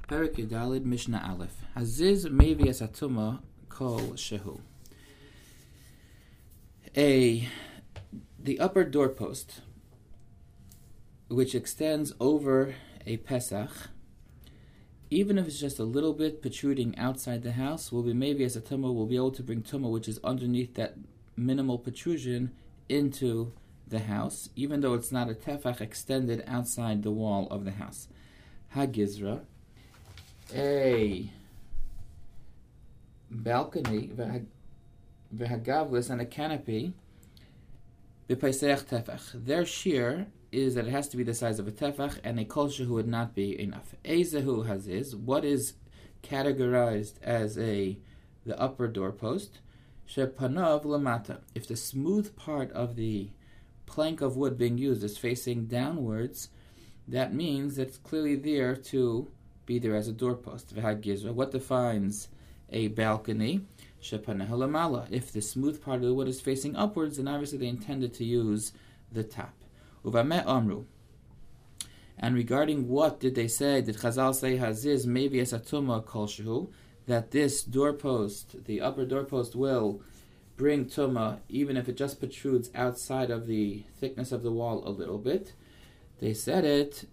Perek Yudalid Mishnah Aleph. Haziz Mevi Asatuma Kol Shehu. The upper doorpost, which extends over a Pesach, even if it's just a little bit protruding outside the house, will be Mevi Asatuma, will be able to bring Tumah, which is underneath that minimal protrusion, into the house, even though it's not a tefach extended outside the wall of the house. Hagizra, a balcony, v'hagavlis, and a canopy, b'paiseach tefach. Their shear is that it has to be the size of a tefach, and a kol shehu would not be enough. Ezehu haziz, what is categorized as the upper doorpost? Shepanav lamata. If the smooth part of the plank of wood being used is facing downwards, that means that it's clearly there to be there as a doorpost. What defines a balcony? Shepanav lamala. If the smooth part of the wood is facing upwards, then obviously they intended to use the top. Uvameh amru. And regarding what did they say? Did Chazal say haziz maybe esatuma kol shehu, that this doorpost, the upper doorpost, will bring tumah even if it just protrudes outside of the thickness of the wall a little bit? They said it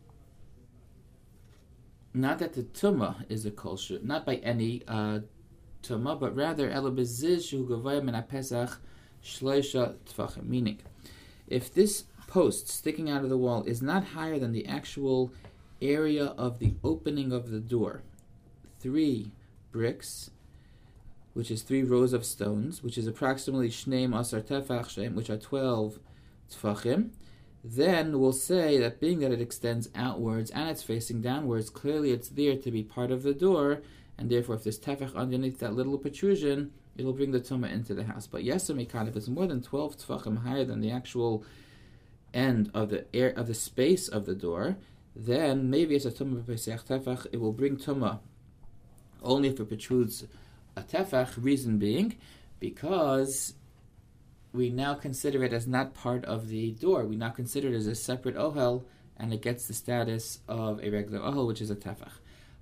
not that the tumah is a kol shehu, not by any tumah, but rather ela beziz shehu gavaya min haPesach shleisha tfachim. Meaning, if this post sticking out of the wall is not higher than the actual area of the opening of the door, 3 bricks, which is 3 rows of stones, which is approximately shneim asar tefach shem, which are 12 tfachim, then we'll say that being that it extends outwards and it's facing downwards, clearly it's there to be part of the door, and therefore if there's tefach underneath that little protrusion, it'll bring the tumah into the house. But yesamikan, if it's more than 12 tfachim higher than the actual end of the air of the space of the door, then maybe it's a tumah b'pesach tefach. It will bring tumah only if it protrudes a tefach. Reason being, because we now consider it as not part of the door. We now consider it as a separate ohel, and it gets the status of a regular ohel, which is a tefach.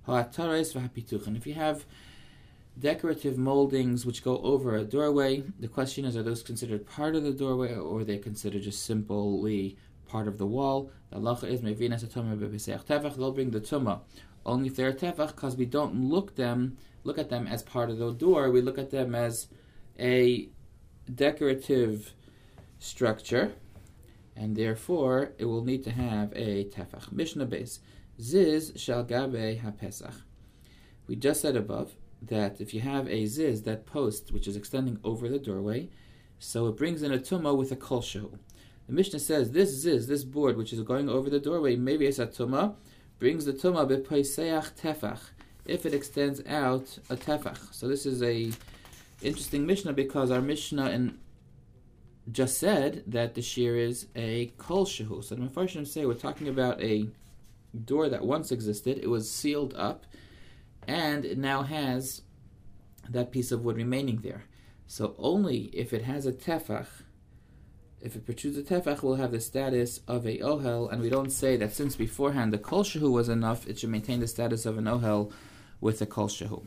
And if you have decorative moldings which go over a doorway, the question is, are those considered part of the doorway, or are they considered just simply part of the wall? The halacha is mevinas tumah b'pesach tefach. They'll bring the tumah only if they're tefach, because we don't look at them as part of the door. We look at them as a decorative structure, and therefore it will need to have a tefach. Mishnah base ziz shal gabe haPesach. We just said above that if you have a ziz, that post which is extending over the doorway, so it brings in a tumah with a kol shehu. The Mishnah says this ziz, this board which is going over the doorway, maybe it's a tumah, brings the tumah b'paiseach tefach, if it extends out a tefach. So this is a interesting Mishnah, because our Mishnah just said that the shear is a kol shehu. So the Mefarshim say we're talking about a door that once existed, it was sealed up, and it now has that piece of wood remaining there. So only if it has a tefach, if it protrudes a tefach, will have the status of a ohel, and we don't say that since beforehand the kol shehu was enough, it should maintain the status of an ohel with a kol shehu.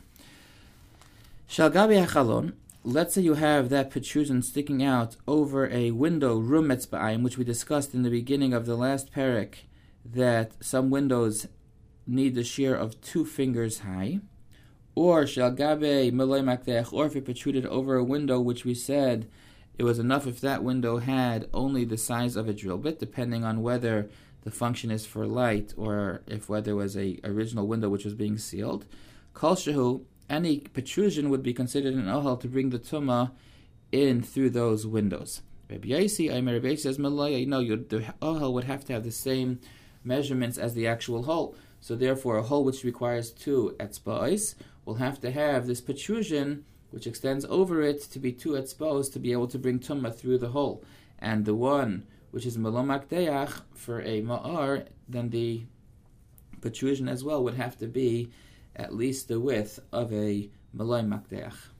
Shal gabi hachalon, let's say you have that protrusion sticking out over a window, rum etzba'ayim, which we discussed in the beginning of the last perek, that some windows need the shear of 2 fingers high, or shal gabe meloi makdech, or if it protruded over a window which we said it was enough if that window had only the size of a drill bit, depending on whether the function is for light or if whether it was a original window which was being sealed. Kol shehu, any protrusion would be considered an ohel to bring the tumah in through those windows. Rabbi Yaisi says, the ohel would have to have the same measurements as the actual hole. So therefore, a hole which requires 2 etzba'os will have to have this protrusion which extends over it to be 2 etzba'os to be able to bring tumah through the hole. And the one which is melo makdeach for a ma'ar, then the protrusion as well would have to be at least the width of a meloi makdeach.